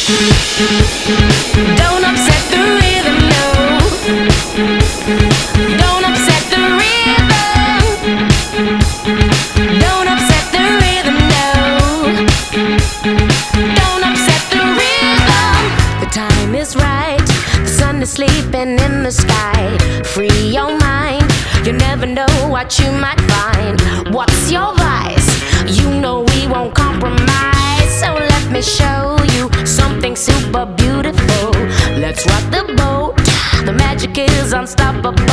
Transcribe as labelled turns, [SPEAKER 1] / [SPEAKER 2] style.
[SPEAKER 1] Don't upset the rhythm, no. Don't upset the rhythm. Don't upset the rhythm, no. Don't upset the rhythm. The time is right. The sun is sleeping in the sky. Free your mind. You never know what you might find. What's your vice? You know we won't compromise. So let me show you something super beautiful. Let's rock the boat. The magic is unstoppable.